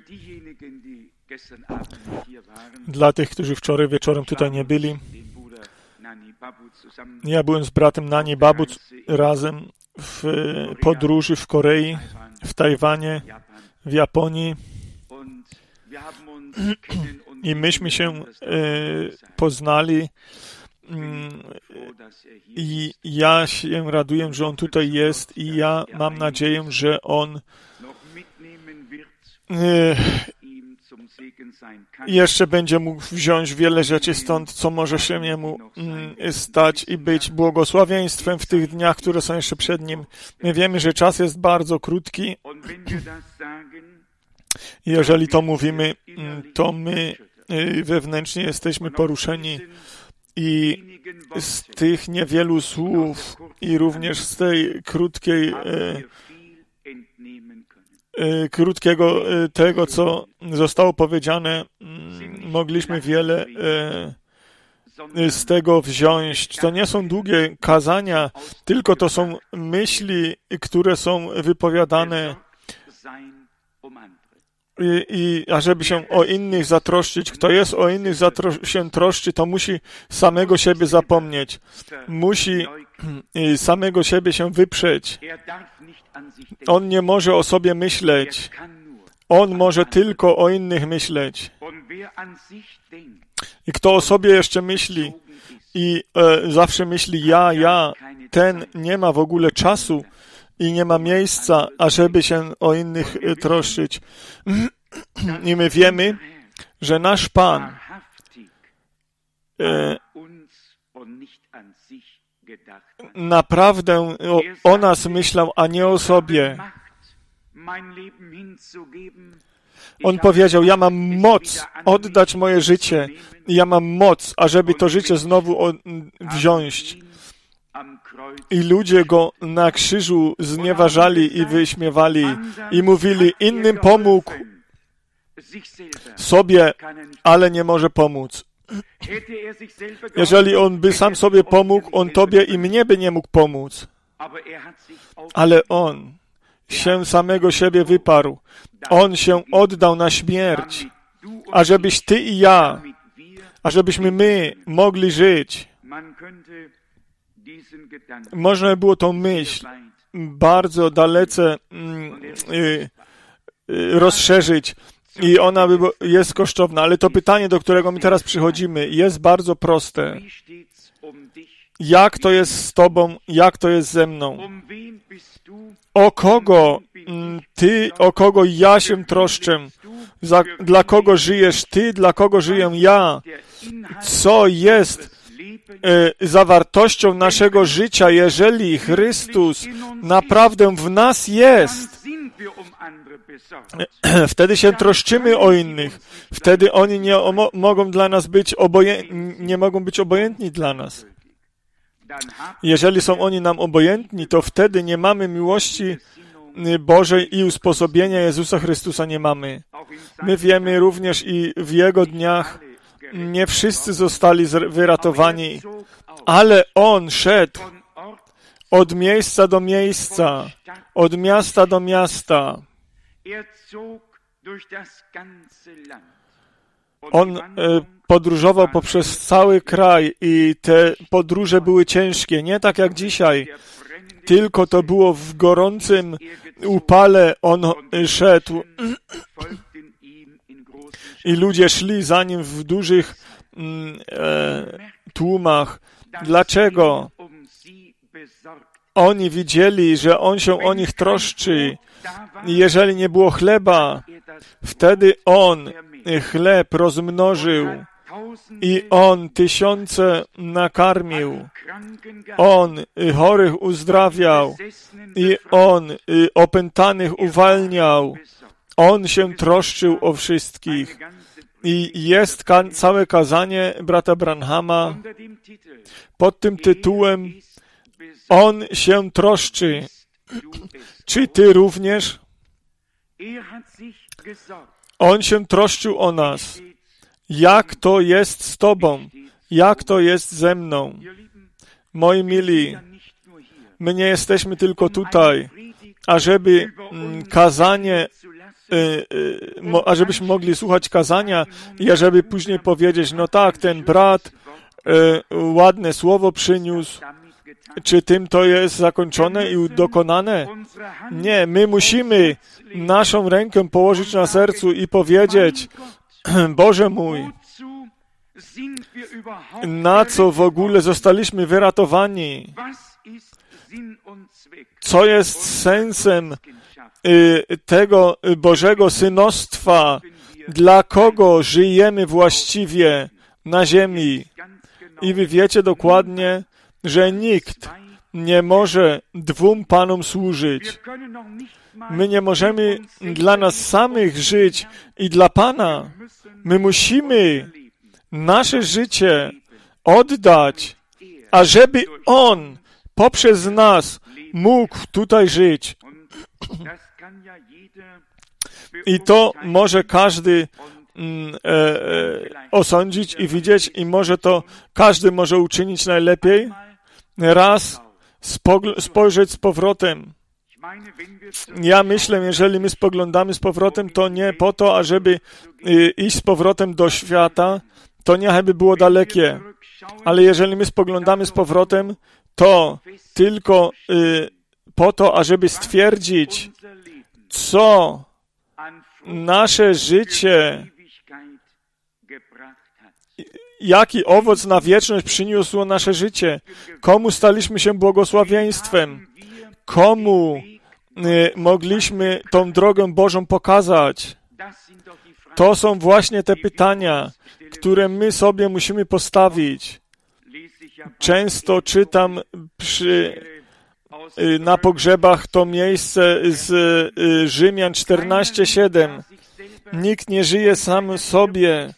Dla tych, którzy wczoraj wieczorem tutaj nie byli, ja byłem z bratem Nani Babuc razem w podróży w Korei, w Tajwanie, w Japonii i myśmy się poznali i ja się raduję, że on tutaj jest i ja mam nadzieję, że on jeszcze będzie mógł wziąć wiele rzeczy stąd, co może się jemu stać i być błogosławieństwem w tych dniach, które są jeszcze przed nim. My wiemy, że czas jest bardzo krótki. Jeżeli to mówimy, to my wewnętrznie jesteśmy poruszeni i z tych niewielu słów i również z tej krótkiego tego, co zostało powiedziane, mogliśmy wiele z tego wziąć. To nie są długie kazania, tylko to są myśli, które są wypowiadane i ażeby się o innych zatroszczyć. Kto jest o innych się troszczy, to musi samego siebie zapomnieć. Musi samego siebie się wyprzeć. On nie może o sobie myśleć. On może tylko o innych myśleć. I kto o sobie jeszcze myśli i zawsze myśli ja, ten nie ma w ogóle czasu i nie ma miejsca, ażeby się o innych troszczyć. I my wiemy, że nasz Pan naprawdę o nas myślał, a nie o sobie. On powiedział, ja mam moc oddać moje życie. Ja mam moc, ażeby to życie znowu wziąć. I ludzie go na krzyżu znieważali i wyśmiewali i mówili, innym pomógł, sobie, ale nie może pomóc. Jeżeli on by sam sobie pomógł, on tobie i mnie by nie mógł pomóc. Ale on się samego siebie wyparł. On się oddał na śmierć, ażebyś ty i ja, ażebyśmy my mogli żyć. Można było tą myśl bardzo dalece rozszerzyć i ona jest kosztowna, ale to pytanie, do którego my teraz przychodzimy, jest bardzo proste. Jak to jest z tobą, jak to jest ze mną? O kogo o kogo ja się troszczę? Dla kogo żyjesz ty, dla kogo żyję ja? Co jest zawartością naszego życia, jeżeli Chrystus naprawdę w nas jest? Wtedy się troszczymy o innych. Wtedy oni nie mogą dla nas być nie mogą być obojętni dla nas. Jeżeli są oni nam obojętni, to wtedy nie mamy miłości Bożej i usposobienia Jezusa Chrystusa nie mamy. My wiemy również i w Jego dniach nie wszyscy zostali wyratowani, ale On szedł od miejsca do miejsca, od miasta do miasta. On podróżował poprzez cały kraj i te podróże były ciężkie, nie tak jak dzisiaj, tylko to było w gorącym upale on szedł i ludzie szli za nim w dużych tłumach. Dlaczego? Oni widzieli, że on się o nich troszczy. Jeżeli nie było chleba, wtedy on chleb rozmnożył i on tysiące nakarmił. On chorych uzdrawiał i on opętanych uwalniał. On się troszczył o wszystkich. I jest całe kazanie brata Branhama pod tym tytułem On się troszczy. Czy ty również? On się troszczył o nas. Jak to jest z tobą? Jak to jest ze mną? Moi mili, my nie jesteśmy tylko tutaj, ażeby kazanie ażebyśmy mogli słuchać kazania i ażeby później powiedzieć, no tak, ten brat ładne słowo przyniósł, czy tym to jest zakończone i dokonane? Nie, my musimy naszą rękę położyć na sercu i powiedzieć, Boże mój, na co w ogóle zostaliśmy wyratowani? Co jest sensem tego Bożego synostwa? Dla kogo żyjemy właściwie na ziemi? I wy wiecie dokładnie, że nikt nie może dwóm Panom służyć. My nie możemy dla nas samych żyć i dla Pana. My musimy nasze życie oddać, ażeby On poprzez nas mógł tutaj żyć. I to może każdy osądzić i widzieć i może to każdy może uczynić najlepiej. Raz spojrzeć z powrotem. Ja myślę, jeżeli my spoglądamy z powrotem, to nie po to, ażeby iść z powrotem do świata, to nie aby było dalekie. Ale jeżeli my spoglądamy z powrotem, to tylko po to, ażeby stwierdzić, co nasze życie, jaki owoc na wieczność przyniosło nasze życie, komu staliśmy się błogosławieństwem, komu mogliśmy tą drogę Bożą pokazać. To są właśnie te pytania, które my sobie musimy postawić. Często czytam na pogrzebach to miejsce z Rzymian 14:7. Nikt nie żyje sam sobie,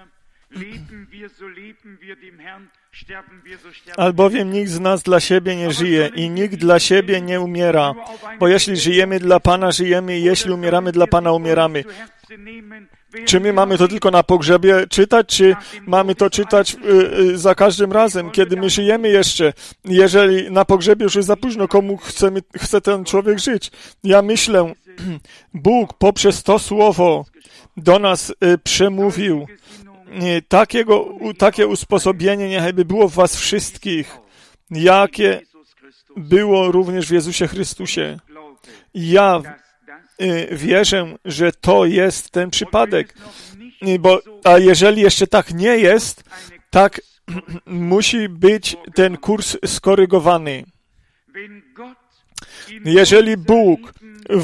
albowiem nikt z nas dla siebie nie żyje i nikt dla siebie nie umiera. Bo jeśli żyjemy dla Pana, żyjemy i jeśli umieramy dla Pana, umieramy. Czy my mamy to tylko na pogrzebie czytać, czy mamy to czytać za każdym razem, kiedy my żyjemy jeszcze? Jeżeli na pogrzebie już jest za późno, komu chce ten człowiek żyć? Ja myślę, Bóg poprzez to słowo do nas przemówił. Takie usposobienie niechby było w was wszystkich, jakie było również w Jezusie Chrystusie. Ja wierzę, że to jest ten przypadek. A jeżeli jeszcze tak nie jest, tak musi być ten kurs skorygowany. Jeżeli Bóg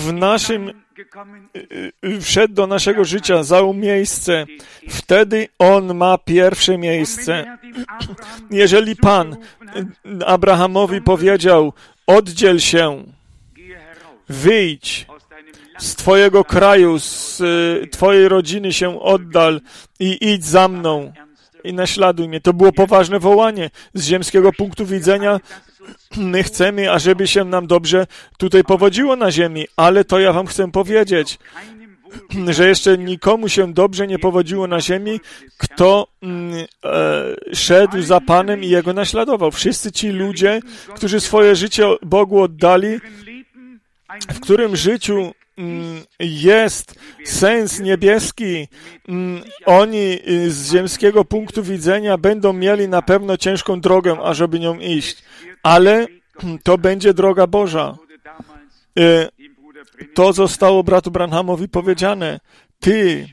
wszedł do naszego życia, zajął miejsce, wtedy On ma pierwsze miejsce. Jeżeli Pan Abrahamowi powiedział, oddziel się, wyjdź z twojego kraju, z twojej rodziny się oddal i idź za mną i naśladuj mnie. To było poważne wołanie. Z ziemskiego punktu widzenia my chcemy, ażeby się nam dobrze tutaj powodziło na ziemi, ale to ja wam chcę powiedzieć, że jeszcze nikomu się dobrze nie powodziło na ziemi, kto szedł za Panem i Jego naśladował. Wszyscy ci ludzie, którzy swoje życie Bogu oddali, w którym życiu jest sens niebieski, oni z ziemskiego punktu widzenia będą mieli na pewno ciężką drogę, ażeby nią iść, ale to będzie droga Boża. To zostało bratu Branhamowi powiedziane. Ty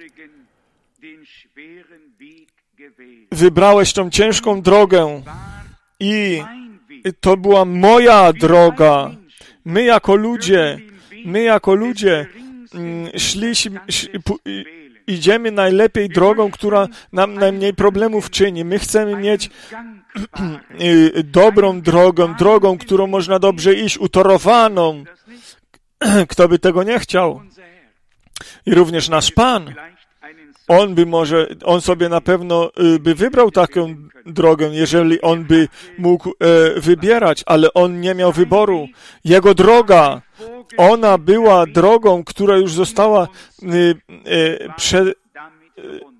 wybrałeś tą ciężką drogę i to była moja droga. My jako ludzie idziemy najlepiej drogą, która nam najmniej problemów czyni. My chcemy mieć dobrą drogą, którą można dobrze iść, utorowaną. Kto by tego nie chciał? I również nasz Pan. On sobie na pewno by wybrał taką drogę, jeżeli on by mógł wybierać, ale on nie miał wyboru. Jego droga, ona była drogą, która już została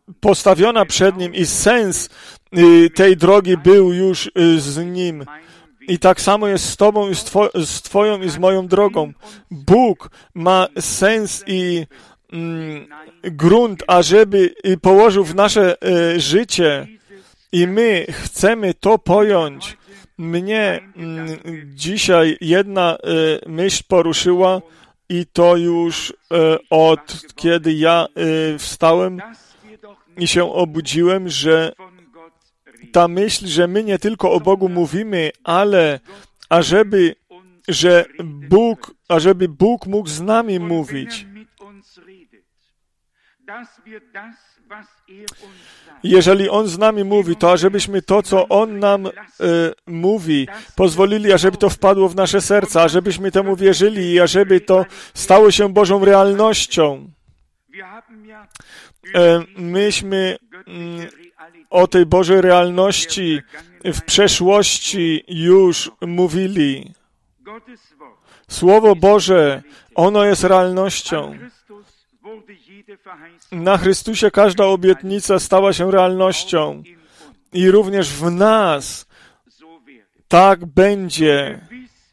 postawiona przed nim i sens tej drogi był już z nim. I tak samo jest z Tobą i z Twoją i z moją drogą. Bóg ma sens i grunt, ażeby położył w nasze życie i my chcemy to pojąć. Mnie dzisiaj jedna myśl poruszyła i to już od kiedy ja wstałem i się obudziłem, że ta myśl, że my nie tylko o Bogu mówimy, ale ażeby Bóg mógł z nami mówić. Jeżeli On z nami mówi, to ażebyśmy to, co On nam mówi, pozwolili, ażeby to wpadło w nasze serca, ażebyśmy temu wierzyli i ażeby to stało się Bożą realnością. Myśmy o tej Bożej realności w przeszłości już mówili. Słowo Boże, ono jest realnością. Na Chrystusie każda obietnica stała się realnością. I również w nas tak będzie.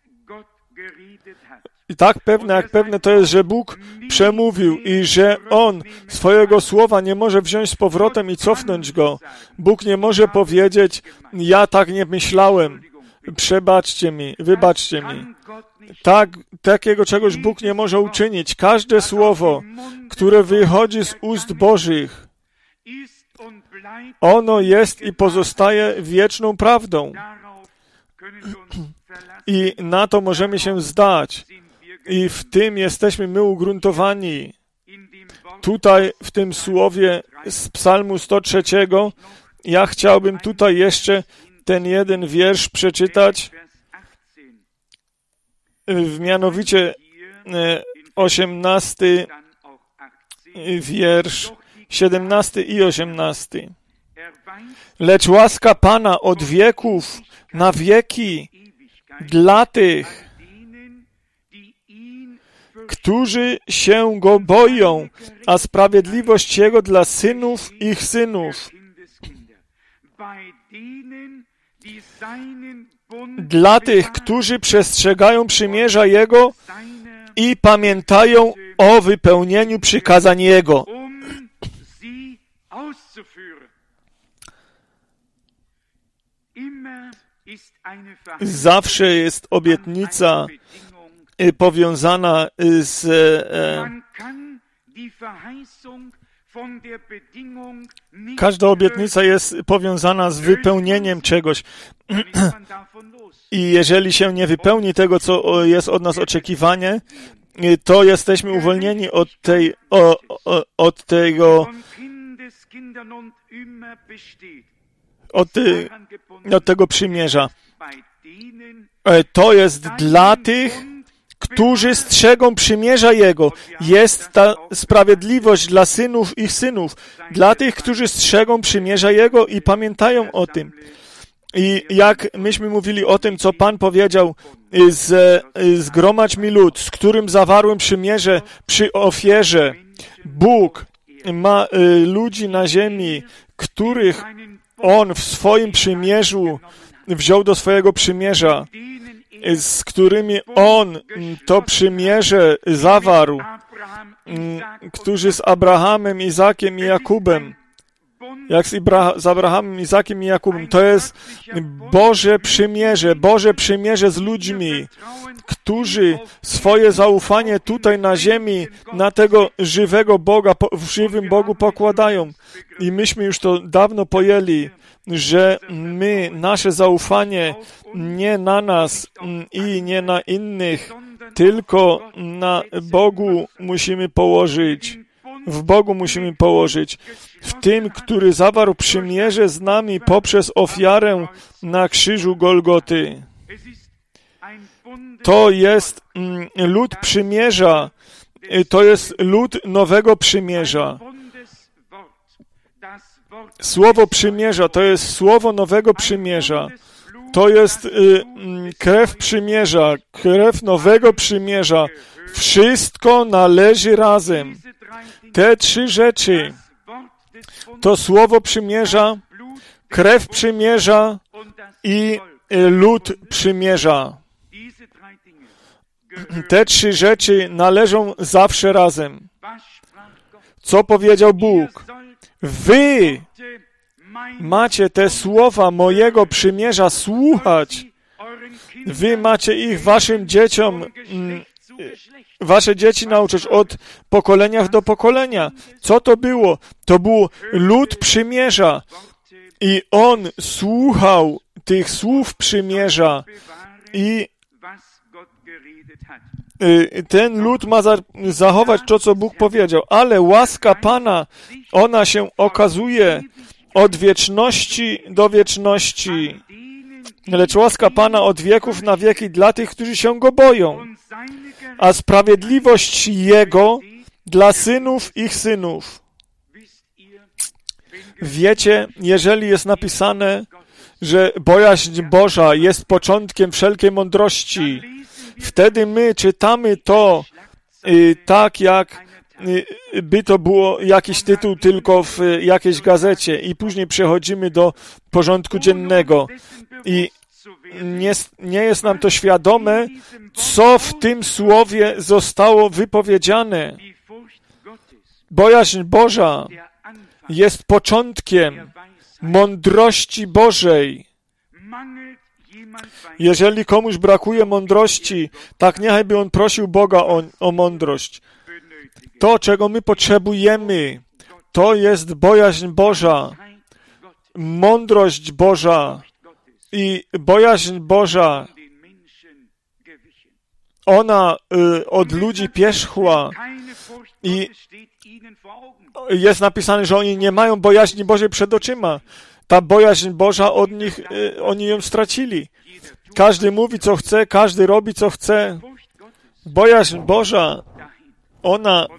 I tak pewne, jak pewne to jest, że Bóg przemówił i że On swojego słowa nie może wziąć z powrotem i cofnąć go. Bóg nie może powiedzieć, ja tak nie myślałem, przebaczcie mi, wybaczcie mi. Takiego czegoś Bóg nie może uczynić. Każde słowo, które wychodzi z ust Bożych, ono jest i pozostaje wieczną prawdą. I na to możemy się zdać. I w tym jesteśmy my ugruntowani. Tutaj w tym słowie z Psalmu 103 ja chciałbym tutaj jeszcze ten jeden wiersz przeczytać, mianowicie 18 wiersz, 17 i 18. Lecz łaska Pana od wieków na wieki dla tych, którzy się Go boją, a sprawiedliwość Jego dla synów ich synów. Dla tych, którzy przestrzegają przymierza Jego i pamiętają o wypełnieniu przykazań Jego. Zawsze jest obietnica powiązana z każda obietnica jest powiązana z wypełnieniem czegoś. I jeżeli się nie wypełni tego, co jest od nas oczekiwanie, to jesteśmy uwolnieni od tego przymierza. To jest dla tych, którzy strzegą przymierza Jego. Jest ta sprawiedliwość dla synów ich synów. Dla tych, którzy strzegą przymierza Jego i pamiętają o tym. I jak myśmy mówili o tym, co Pan powiedział, zgromadź mi lud, z którym zawarłem przymierze przy ofierze. Bóg ma ludzi na ziemi, których On w swoim przymierzu wziął do swojego przymierza, z którymi On to przymierze zawarł, którzy z Abrahamem, Izakiem i Jakubem, jak z Abrahamem, Izakiem i Jakubem. To jest Boże przymierze z ludźmi, którzy swoje zaufanie tutaj na ziemi, na tego żywego Boga, w żywym Bogu pokładają. I myśmy już to dawno pojęli, że my nasze zaufanie nie na nas i nie na innych, tylko na Bogu musimy położyć. W Bogu musimy położyć. W tym, który zawarł przymierze z nami poprzez ofiarę na krzyżu Golgoty. To jest lud przymierza. To jest lud nowego przymierza. Słowo przymierza to jest słowo nowego przymierza. To jest krew przymierza, krew nowego przymierza. Wszystko należy razem. Te trzy rzeczy to słowo przymierza, krew przymierza i lud przymierza. Te trzy rzeczy należą zawsze razem. Co powiedział Bóg? Wy macie te słowa mojego przymierza słuchać. Wy macie ich waszym dzieciom, wasze dzieci nauczyć od pokolenia do pokolenia. Co to było? To był lud przymierza. I on słuchał tych słów przymierza i ten lud ma zachować to, co Bóg powiedział. Ale łaska Pana, ona się okazuje od wieczności do wieczności. Lecz łaska Pana od wieków na wieki dla tych, którzy się Go boją. A sprawiedliwość Jego dla synów ich synów. Wiecie, jeżeli jest napisane, że bojaźń Boża jest początkiem wszelkiej mądrości, wtedy my czytamy to tak, jak by to było jakiś tytuł tylko w jakiejś gazecie i później przechodzimy do porządku dziennego. I nie jest nam to świadome, co w tym słowie zostało wypowiedziane. Bojaźń Boża jest początkiem mądrości Bożej. Jeżeli komuś brakuje mądrości, tak niechaj by on prosił Boga o mądrość. To, czego my potrzebujemy, to jest bojaźń Boża, mądrość Boża i bojaźń Boża. Ona od ludzi pierzchła i jest napisane, że oni nie mają bojaźni Bożej przed oczyma. Ta bojaźń Boża od nich, oni ją stracili. Każdy mówi, co chce, każdy robi, co chce. Bojaźń Boża, ona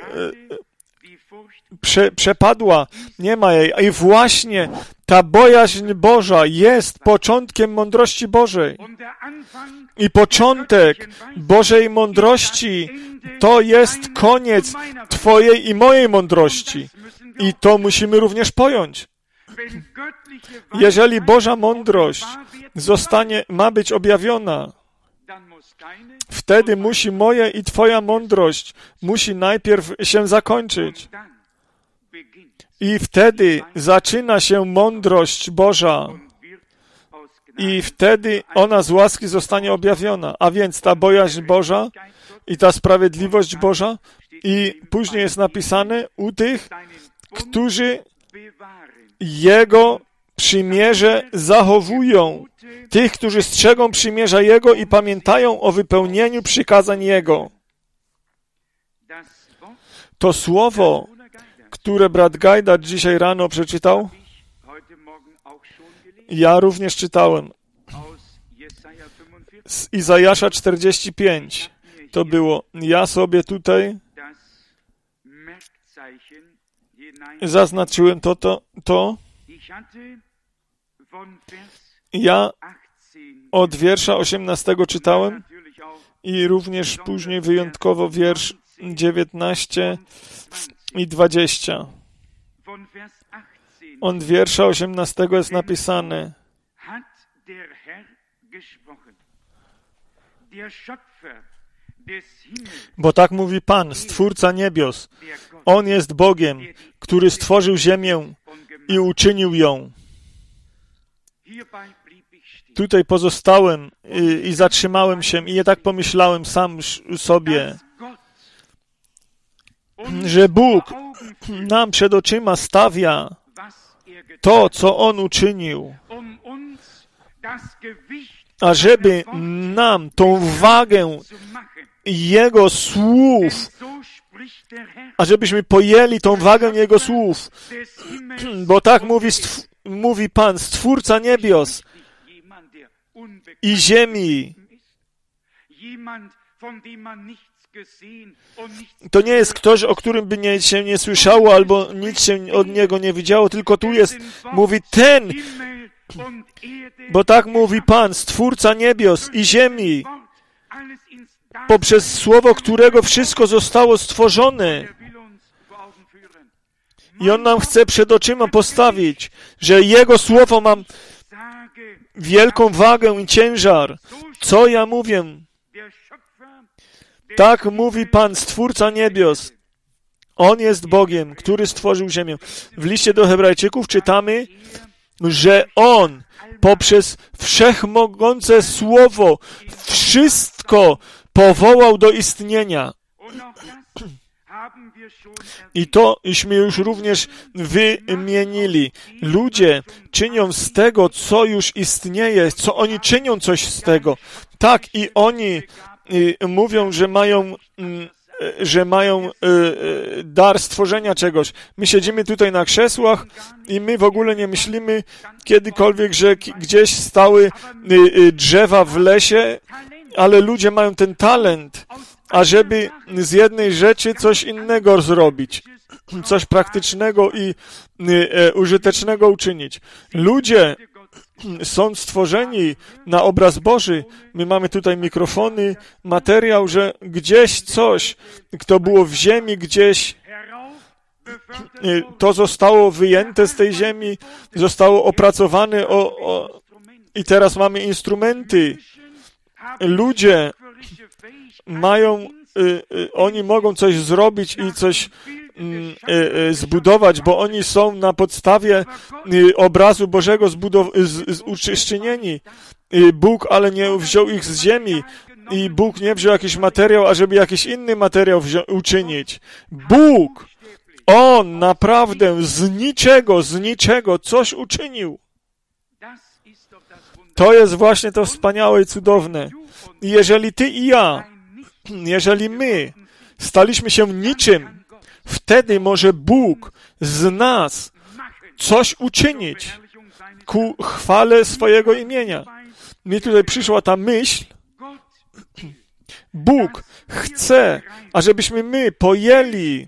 przepadła, nie ma jej. I właśnie ta bojaźń Boża jest początkiem mądrości Bożej. I początek Bożej mądrości to jest koniec Twojej i mojej mądrości. I to musimy również pojąć. Jeżeli Boża mądrość ma być objawiona, wtedy musi moja i Twoja mądrość musi najpierw się zakończyć. I wtedy zaczyna się mądrość Boża. I wtedy ona z łaski zostanie objawiona. A więc ta bojaźń Boża i ta sprawiedliwość Boża. I później jest napisane u tych, którzy Jego przymierze zachowują. Tych, którzy strzegą przymierza Jego i pamiętają o wypełnieniu przykazań Jego. To słowo, które brat Gajdar dzisiaj rano przeczytał, ja również czytałem. Z Izajasza 45 to było. Ja sobie tutaj zaznaczyłem to. Ja od wiersza 18 czytałem i również później wyjątkowo wiersz 19 i 20. Od wiersza 18 jest napisane: Bo tak mówi Pan, Stwórca niebios. On jest Bogiem, który stworzył ziemię i uczynił ją. Tutaj pozostałem i zatrzymałem się i nie tak pomyślałem sam sobie, że Bóg nam przed oczyma stawia to, co On uczynił, ażeby nam tą wagę Jego słów, ażebyśmy pojęli tą wagę Jego słów, bo tak mówi Pan, Stwórca niebios i ziemi. To nie jest ktoś, o którym by się nie słyszało, albo nic się od Niego nie widziało, tylko tu jest, mówi ten, bo tak mówi Pan, Stwórca niebios i ziemi, poprzez słowo, którego wszystko zostało stworzone. I On nam chce przed oczyma postawić, że Jego słowo wielką wagę i ciężar. Co ja mówię? Tak mówi Pan, Stwórca niebios. On jest Bogiem, który stworzył ziemię. W liście do Hebrajczyków czytamy, że On poprzez wszechmogące Słowo wszystko powołał do istnienia. I tośmy już również wymienili. Ludzie czynią z tego, co już istnieje, co oni czynią coś z tego. Tak, i oni mówią, że mają dar stworzenia czegoś. My siedzimy tutaj na krzesłach i my w ogóle nie myślimy kiedykolwiek, że gdzieś stały drzewa w lesie, ale ludzie mają ten talent, ażeby z jednej rzeczy coś innego zrobić, coś praktycznego i użytecznego uczynić. Ludzie są stworzeni na obraz Boży. My mamy tutaj mikrofony, materiał, że gdzieś coś, kto było w ziemi, gdzieś to zostało wyjęte z tej ziemi, zostało opracowane i teraz mamy instrumenty. Ludzie mają, oni mogą coś zrobić i coś zbudować, bo oni są na podstawie obrazu Bożego uczynieni. Bóg ale nie wziął ich z ziemi i Bóg nie wziął jakiś materiał, ażeby jakiś inny materiał uczynić. Bóg, On naprawdę z niczego coś uczynił. To jest właśnie to wspaniałe i cudowne. I jeżeli ty i ja, jeżeli my staliśmy się niczym, wtedy może Bóg z nas coś uczynić ku chwale swojego imienia. Mi tutaj przyszła ta myśl. Bóg chce, ażebyśmy my pojęli,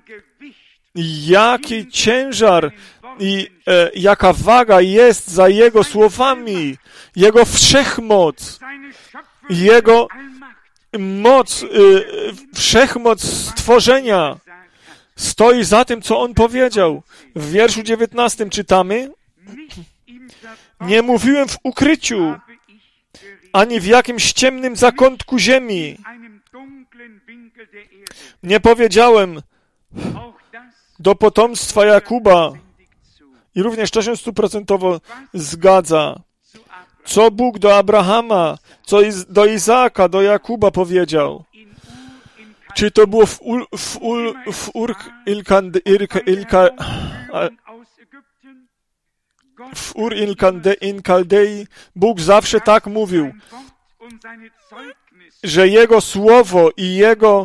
jaki ciężar i jaka waga jest za Jego słowami, Jego wszechmoc, Jego moc, wszechmoc stworzenia stoi za tym, co On powiedział. W wierszu 19 czytamy: nie mówiłem w ukryciu, ani w jakimś ciemnym zakątku ziemi. Nie powiedziałem do potomstwa Jakuba, i również to się 100% zgadza, co Bóg do Abrahama, co do Izaaka, do Jakuba powiedział. Czy to było w Ur in Kaldei? Bóg zawsze tak mówił, że Jego słowo i Jego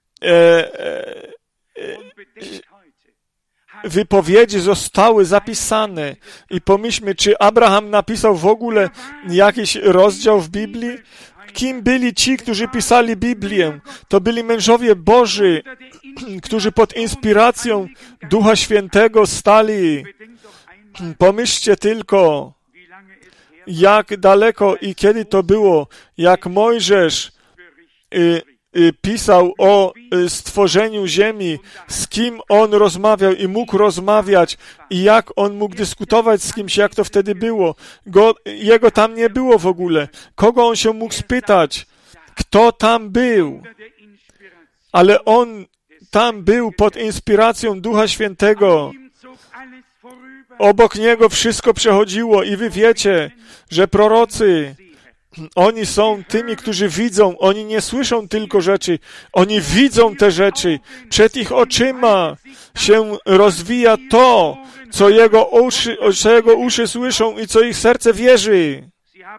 wypowiedzi zostały zapisane. I pomyślmy, czy Abraham napisał w ogóle jakiś rozdział w Biblii? Kim byli ci, którzy pisali Biblię? To byli mężowie Boży, którzy pod inspiracją Ducha Świętego stali. Pomyślcie tylko, jak daleko i kiedy to było, jak Mojżesz pisał o stworzeniu ziemi, z kim on rozmawiał i mógł rozmawiać i jak on mógł dyskutować z kimś, jak to wtedy było. Jego tam nie było w ogóle. Kogo on się mógł spytać? Kto tam był? Ale on tam był pod inspiracją Ducha Świętego. Obok niego wszystko przechodziło i wy wiecie, że prorocy, oni są tymi, którzy widzą, oni nie słyszą tylko rzeczy, oni widzą te rzeczy. Przed ich oczyma się rozwija to, co jego uszy słyszą i co ich serce wierzy.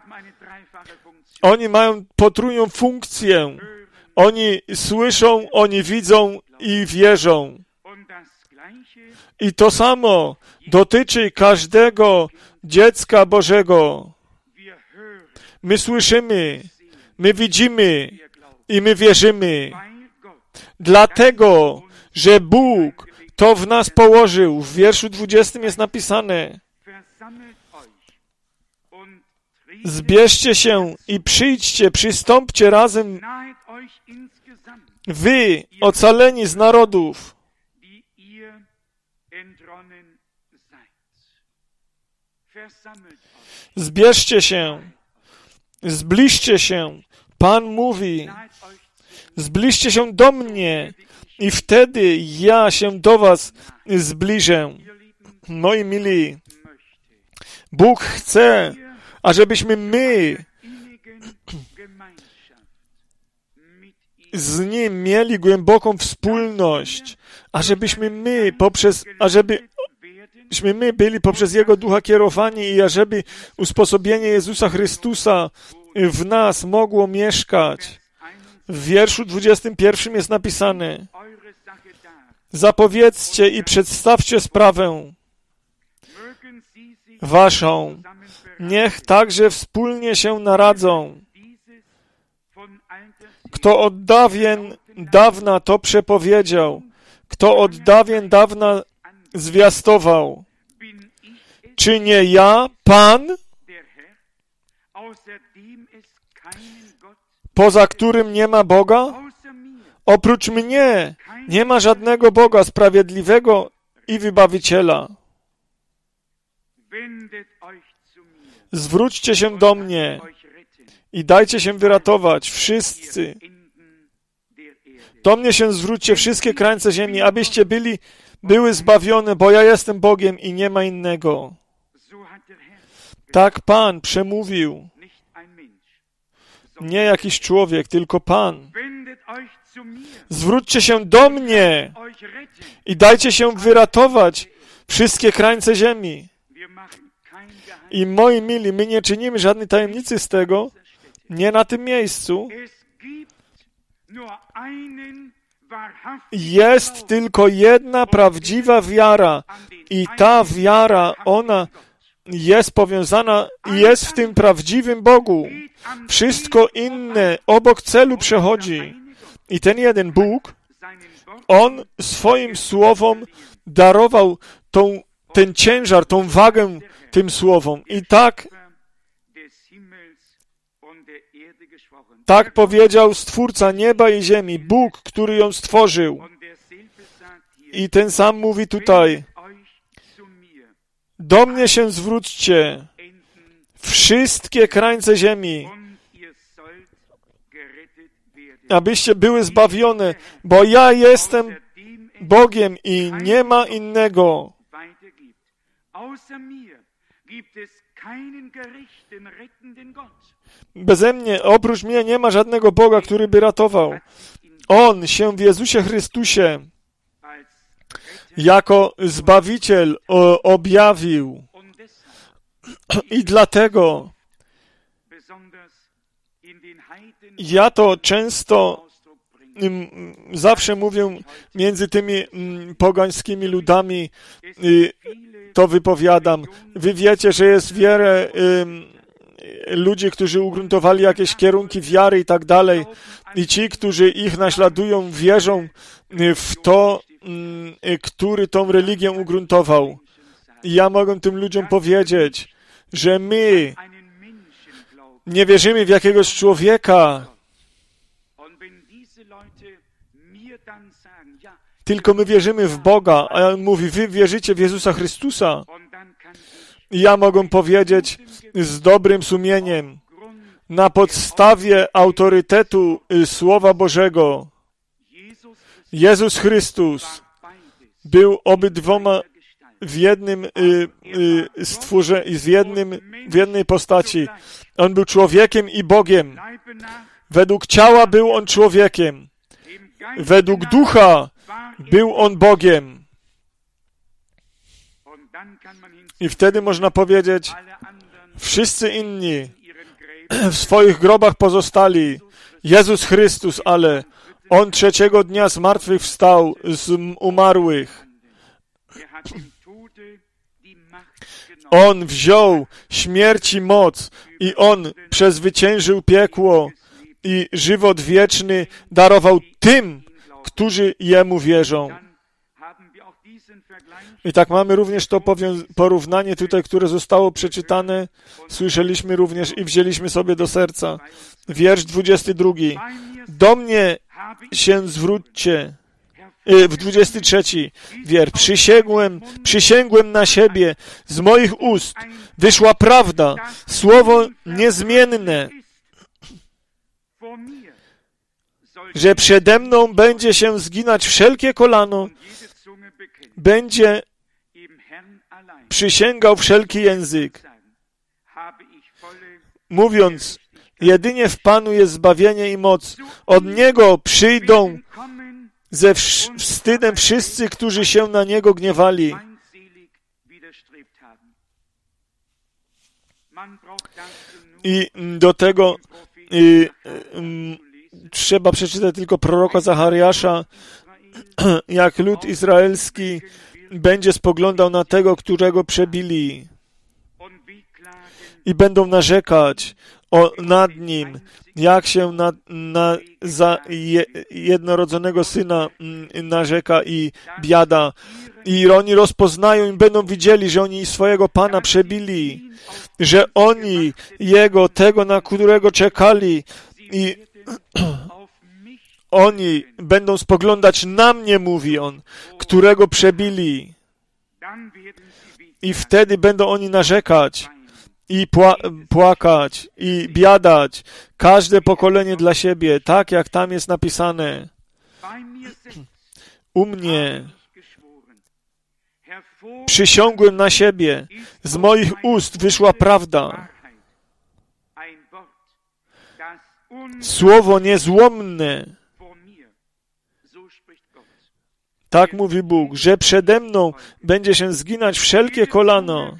Oni mają potrójną funkcję. Oni słyszą, oni widzą i wierzą. I to samo dotyczy każdego dziecka Bożego. My słyszymy, my widzimy i my wierzymy. Dlatego, że Bóg to w nas położył. W wierszu 20 jest napisane: zbierzcie się i przyjdźcie, przystąpcie razem, wy, ocaleni z narodów. Zbierzcie się, zbliżcie się. Pan mówi, zbliżcie się do mnie i wtedy ja się do was zbliżę. Moi mili, Bóg chce, ażebyśmy my z Nim mieli głęboką wspólność, ażebyśmy my byli poprzez Jego Ducha kierowani i ażeby usposobienie Jezusa Chrystusa w nas mogło mieszkać. W wierszu 21 jest napisane: zapowiedzcie i przedstawcie sprawę waszą, niech także wspólnie się naradzą. Kto od dawien dawna to przepowiedział, kto od dawien dawna zwiastował. Czy nie ja, Pan, poza którym nie ma Boga? Oprócz mnie nie ma żadnego Boga sprawiedliwego i wybawiciela. Zwróćcie się do mnie i dajcie się wyratować, wszyscy. Do mnie się zwróćcie, wszystkie krańce ziemi, abyście były zbawione, bo ja jestem Bogiem i nie ma innego. Tak Pan przemówił. Nie jakiś człowiek, tylko Pan. Zwróćcie się do mnie i dajcie się wyratować, wszystkie krańce ziemi. I moi mili, my nie czynimy żadnej tajemnicy z tego, nie na tym miejscu. Jest tylko jedna prawdziwa wiara i ta wiara, ona jest powiązana i jest w tym prawdziwym Bogu. Wszystko inne obok celu przechodzi. I ten jeden Bóg, On swoim słowom darował ten ciężar, tą wagę tym słowom. I tak powiedział Stwórca nieba i ziemi, Bóg, który ją stworzył. I ten sam mówi tutaj: do mnie się zwróćcie, wszystkie krańce ziemi, abyście były zbawione, bo ja jestem Bogiem i nie ma innego. Beze mnie, oprócz mnie nie ma żadnego Boga, który by ratował. On się w Jezusie Chrystusie jako Zbawiciel objawił. I dlatego ja to często zawsze mówię między tymi pogańskimi ludami, to wypowiadam. Wy wiecie, że jest wiele ludzi, którzy ugruntowali jakieś kierunki wiary i tak dalej. I ci, którzy ich naśladują, wierzą w to, który tą religię ugruntował. I ja mogę tym ludziom powiedzieć, że my nie wierzymy w jakiegoś człowieka, tylko my wierzymy w Boga, a On mówi, wy wierzycie w Jezusa Chrystusa. I ja mogę powiedzieć z dobrym sumieniem, na podstawie autorytetu Słowa Bożego, Jezus Chrystus był obydwoma w jednym w jednej postaci. On był człowiekiem i Bogiem. Według ciała był On człowiekiem. Według ducha był On Bogiem. I wtedy można powiedzieć, wszyscy inni w swoich grobach pozostali. Jezus Chrystus, ale On trzeciego dnia z martwych wstał z umarłych. On wziął śmierci moc i On przezwyciężył piekło i żywot wieczny darował tym, którzy Jemu wierzą. I tak mamy również to porównanie tutaj, które zostało przeczytane. Słyszeliśmy również i wzięliśmy sobie do serca. Wiersz 22. Do mnie się zwróćcie, w 23 wiersz. Przysięgłem na siebie, z moich ust wyszła prawda, słowo niezmienne, że przede mną będzie się zginać wszelkie kolano, będzie przysięgał wszelki język, mówiąc, jedynie w Panu jest zbawienie i moc. Od Niego przyjdą ze wstydem wszyscy, którzy się na Niego gniewali. I do tego trzeba przeczytać tylko proroka Zachariasza, jak lud izraelski będzie spoglądał na tego, którego przebili i będą narzekać nad nim, jak się za jednorodzonego syna narzeka i biada. I oni rozpoznają i będą widzieli, że oni swojego Pana przebili, że oni tego, na którego czekali, i oni będą spoglądać na mnie, mówi on, którego przebili. I wtedy będą oni narzekać i płakać i biadać. Każde pokolenie dla siebie, tak jak tam jest napisane. U mnie przysiągłem na siebie, z moich ust wyszła prawda. Słowo niezłomne. Tak mówi Bóg, że przede mną będzie się zginać wszelkie kolano.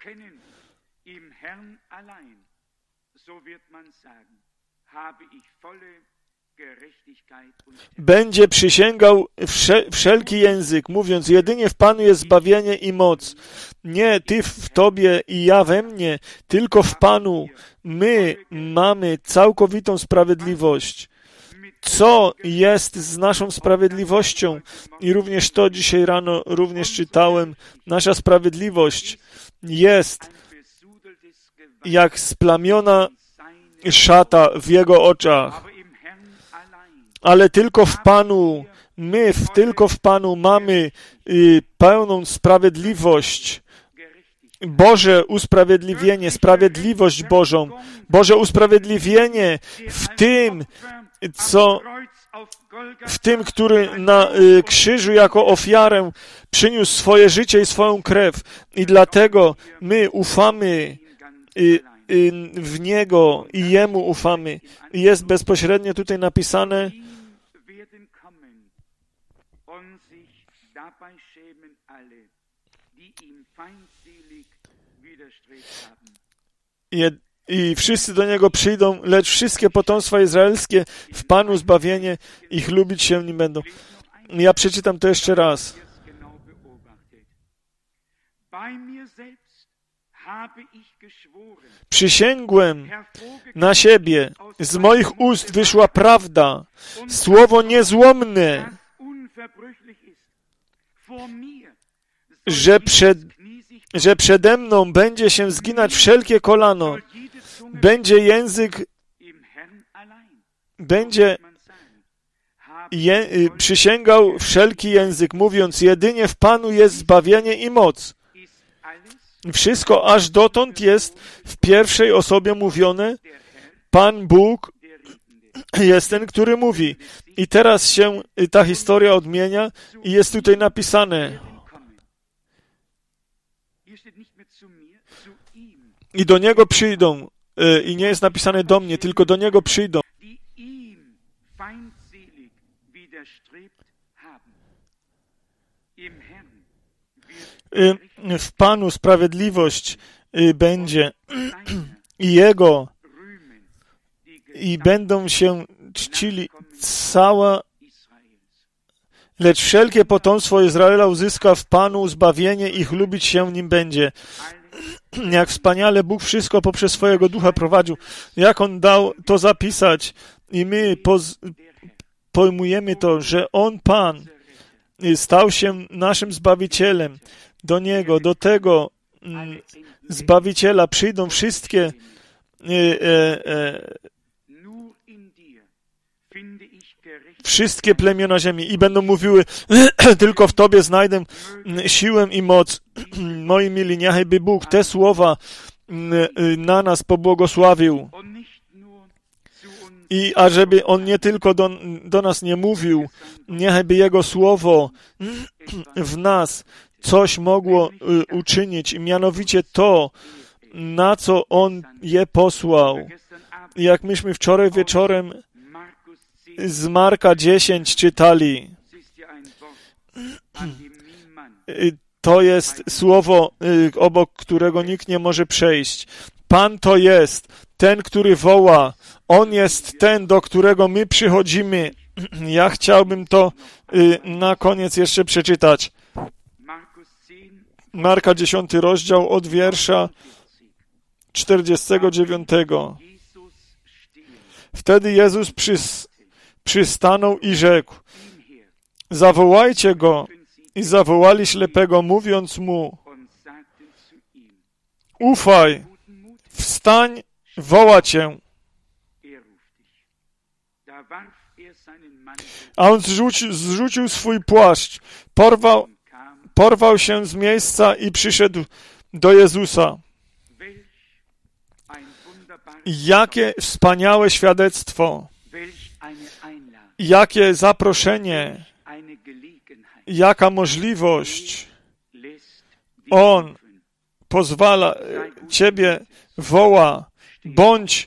Będzie przysięgał wszelki język, mówiąc, jedynie w Panu jest zbawienie i moc. Nie Ty w Tobie i ja we mnie, tylko w Panu. My mamy całkowitą sprawiedliwość. Co jest z naszą sprawiedliwością? I również to dzisiaj rano również czytałem. Nasza sprawiedliwość jest jak splamiona szata w Jego oczach. Ale tylko w Panu, tylko w Panu mamy pełną sprawiedliwość. Boże usprawiedliwienie, sprawiedliwość Bożą. Boże usprawiedliwienie w tym, który na krzyżu jako ofiarę przyniósł swoje życie i swoją krew. I dlatego my ufamy w Niego i Jemu ufamy. Jest bezpośrednio tutaj napisane, i wszyscy do Niego przyjdą, lecz wszystkie potomstwa izraelskie w Panu zbawienie, ich lubić się nim będą. Ja przeczytam to jeszcze raz. Przysięgłem na siebie, z moich ust wyszła prawda, słowo niezłomne, że przede mną będzie się zginać wszelkie kolano, będzie język, będzie przysięgał wszelki język, mówiąc, jedynie w Panu jest zbawienie i moc. Wszystko aż dotąd jest w pierwszej osobie mówione. Pan Bóg jest ten, który mówi. I teraz się ta historia odmienia i jest tutaj napisane. I do Niego przyjdą. I nie jest napisane do mnie, tylko do Niego przyjdą. W Panu sprawiedliwość będzie i Jego i będą się czcili lecz wszelkie potomstwo Izraela uzyska w Panu zbawienie, ich lubić się nim będzie. Jak wspaniale Bóg wszystko poprzez swojego Ducha prowadził, jak On dał to zapisać i my pojmujemy to, że On, Pan, stał się naszym Zbawicielem. Do Niego, do tego Zbawiciela przyjdą wszystkie wszystkie plemiona ziemi i będą mówiły, tylko w Tobie znajdę siłę i moc. Moi mili, niechaj Bóg te słowa na nas pobłogosławił. I ażeby On nie tylko do nas nie mówił, niechaj Jego słowo w nas coś mogło uczynić, mianowicie to, na co On je posłał. Jak myśmy wczoraj wieczorem z Marka 10 czytali, to jest słowo, obok którego nikt nie może przejść. Pan to jest ten, który woła. On jest ten, do którego my przychodzimy. Ja chciałbym to na koniec jeszcze przeczytać. Marka 10 rozdział od wiersza 49. Wtedy Jezus przystanął i rzekł: zawołajcie go. I zawołali ślepego, mówiąc mu: ufaj, wstań, woła cię. A on zrzucił swój płaszcz, porwał się z miejsca i przyszedł do Jezusa. Jakie wspaniałe świadectwo, jakie zaproszenie, jaka możliwość. On pozwala, Ciebie woła, bądź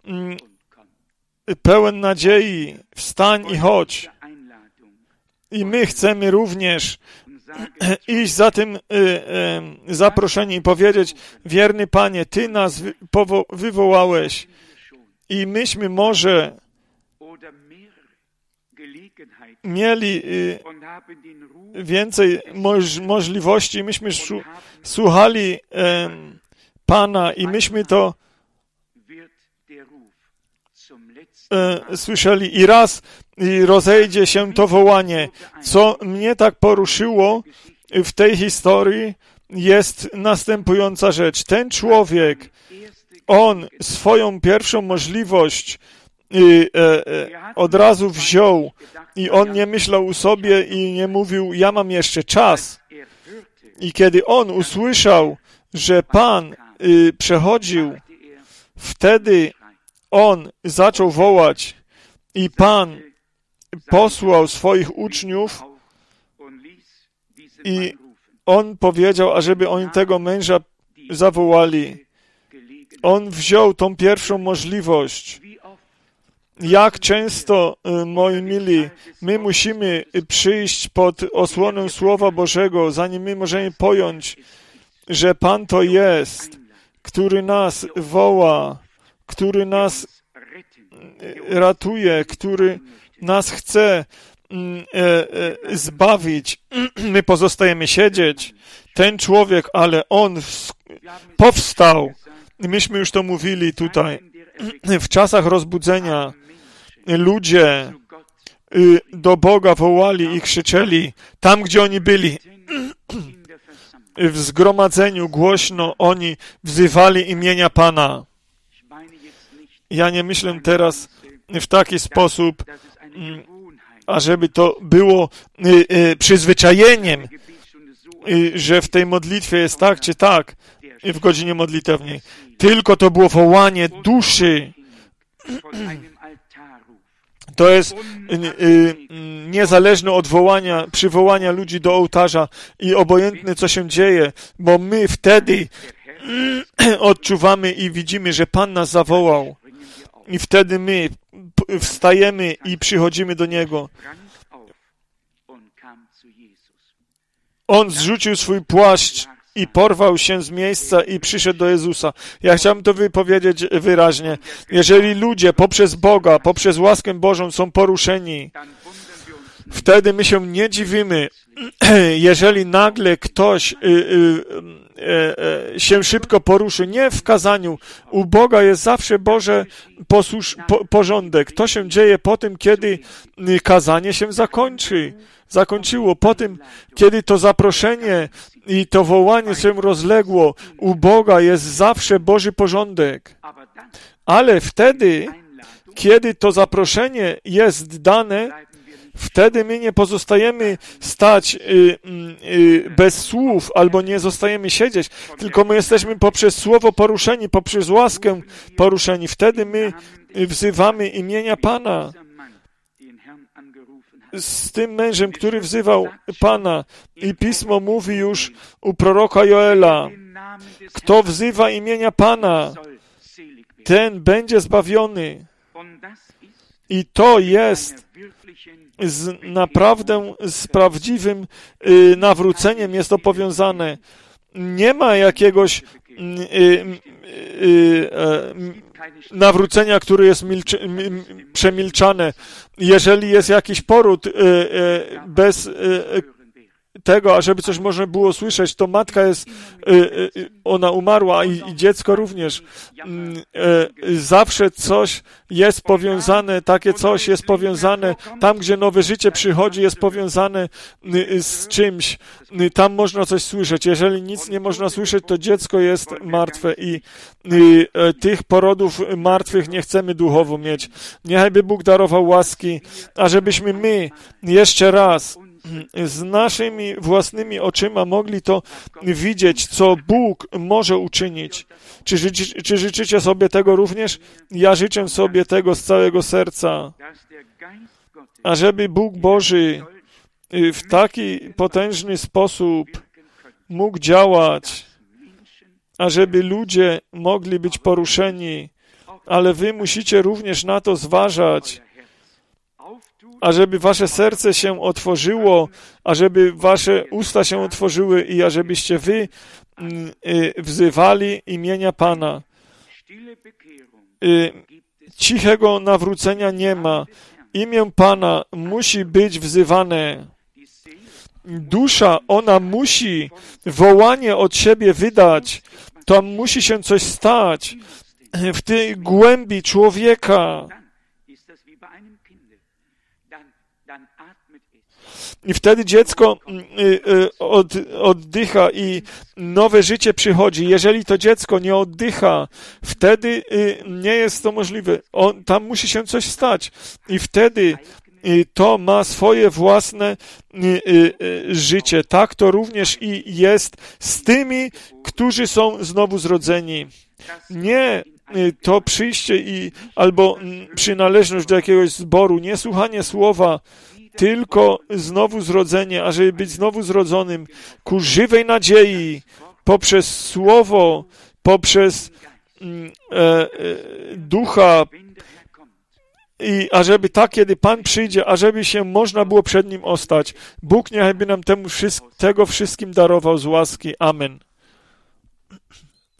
pełen nadziei, wstań i chodź. I my chcemy również iść za tym zaproszeniem i powiedzieć: wierny Panie, Ty nas wywołałeś i myśmy może mieli więcej możliwości, myśmy słuchali Pana i myśmy to słyszeli i raz rozejdzie się to wołanie. Co mnie tak poruszyło w tej historii, jest następująca rzecz. Ten człowiek, on swoją pierwszą możliwość od razu wziął i on nie myślał o sobie i nie mówił: ja mam jeszcze czas. I kiedy on usłyszał, że Pan przechodził, wtedy on zaczął wołać i Pan posłał swoich uczniów i on powiedział, ażeby oni tego męża zawołali. On wziął tą pierwszą możliwość. Jak często, moi mili, my musimy przyjść pod osłonę Słowa Bożego, zanim my możemy pojąć, że Pan to jest, który nas woła, który nas ratuje, który nas chce zbawić. My pozostajemy siedzieć. Ten człowiek, ale on powstał. Myśmy już to mówili tutaj. W czasach rozbudzenia ludzie do Boga wołali i krzyczeli tam, gdzie oni byli. W zgromadzeniu głośno oni wzywali imienia Pana. Ja nie myślę teraz w taki sposób, ażeby to było przyzwyczajeniem, że w tej modlitwie jest tak czy tak, w godzinie modlitewnej. Tylko to było wołanie duszy. To jest niezależne od przywołania ludzi do ołtarza i obojętne, co się dzieje, bo my wtedy odczuwamy i widzimy, że Pan nas zawołał. I wtedy my wstajemy i przychodzimy do Niego. On zrzucił swój płaszcz i porwał się z miejsca i przyszedł do Jezusa. Ja chciałem to wypowiedzieć wyraźnie. Jeżeli ludzie poprzez Boga, poprzez łaskę Bożą są poruszeni, wtedy my się nie dziwimy, jeżeli nagle ktoś się szybko poruszy. Nie w kazaniu. U Boga jest zawsze Boże porządek. To się dzieje po tym, kiedy kazanie się zakończyło. Po tym, kiedy to zaproszenie i to wołanie się rozległo. U Boga jest zawsze Boży porządek. Ale wtedy, kiedy to zaproszenie jest dane, wtedy my nie pozostajemy stać bez słów, albo nie zostajemy siedzieć, tylko my jesteśmy poprzez słowo poruszeni, poprzez łaskę poruszeni. Wtedy my wzywamy imienia Pana. Z tym mężem, który wzywał Pana. I Pismo mówi już u proroka Joela, kto wzywa imienia Pana, ten będzie zbawiony. I to jest naprawdę z prawdziwym nawróceniem jest to powiązane. Nie ma jakiegoś nawrócenia, które jest przemilczane. Jeżeli jest jakiś poród bez tego, ażeby coś można było słyszeć, to matka jest, ona umarła i dziecko również. Zawsze coś jest powiązane, takie coś jest powiązane, tam, gdzie nowe życie przychodzi, jest powiązane z czymś. Tam można coś słyszeć. Jeżeli nic nie można słyszeć, to dziecko jest martwe i tych porodów martwych nie chcemy duchowo mieć. Niechaj Bóg darował łaski, ażebyśmy my jeszcze raz z naszymi własnymi oczyma mogli to widzieć, co Bóg może uczynić. Czy życzycie sobie tego również? Ja życzę sobie tego z całego serca, ażeby Bóg Boży w taki potężny sposób mógł działać, ażeby ludzie mogli być poruszeni, ale wy musicie również na to zważać, ażeby wasze serce się otworzyło, ażeby wasze usta się otworzyły i ażebyście wy wzywali imienia Pana. Cichego nawrócenia nie ma. Imię Pana musi być wzywane. Dusza, ona musi wołanie od siebie wydać. Tam musi się coś stać w tej głębi człowieka. I wtedy dziecko oddycha i nowe życie przychodzi. Jeżeli to dziecko nie oddycha, wtedy nie jest to możliwe. Tam musi się coś stać. I wtedy to ma swoje własne życie. Tak to również i jest z tymi, którzy są znowu zrodzeni. Nie to przyjście albo przynależność do jakiegoś zboru, nie słuchanie słowa, tylko znowu zrodzenie, ażeby być znowu zrodzonym ku żywej nadziei, poprzez słowo, poprzez ducha i ażeby tak, kiedy Pan przyjdzie, ażeby się można było przed Nim ostać. Bóg niechby nam tego wszystkim darował z łaski. Amen.